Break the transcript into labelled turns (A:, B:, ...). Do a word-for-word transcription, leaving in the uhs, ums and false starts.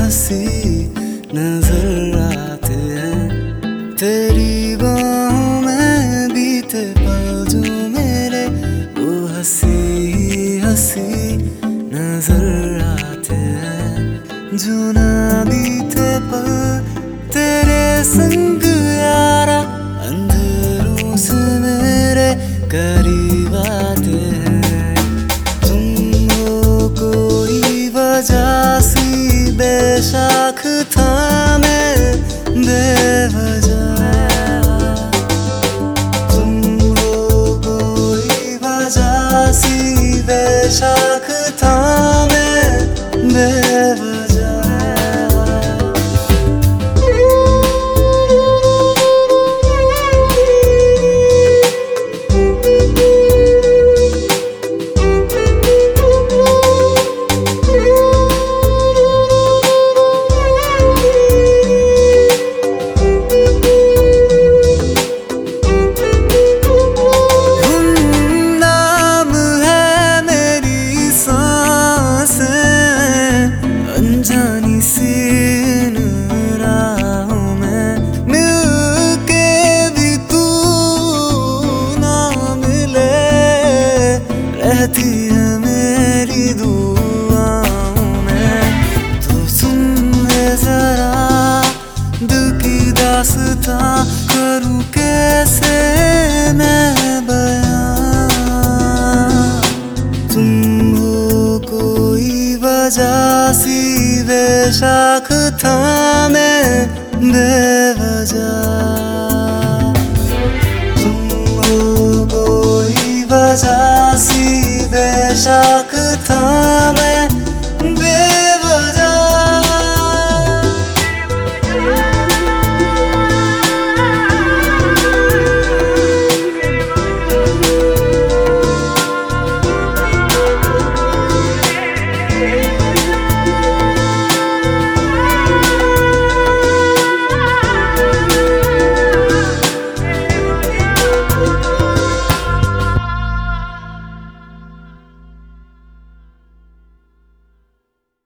A: हंसी नजर आते हैं। तेरी बाहों में बीते पल जो मेरे, वो हंसी हंसी नजर आते हैं। जो ना बीते पल तेरे संग यारा, अंधेरों से मेरे करीब आते हैं। तुम हो कोई वजह सी बेशक था मैं बेवजह। तुम हो कोई वजह सी बेशक था मैं बेवजह। अनजानी सी इन राहों में मिलके भी तू ना मिले, रहती है मेरी दुआओं में। तो सुन ले जरा दिल की दास्तां, करूँ कैसे मैं बयां। तुम हो कोई वजह सी बेशक था मैं बेवजह। तुम हो कोई वजह सी बेशक था मैं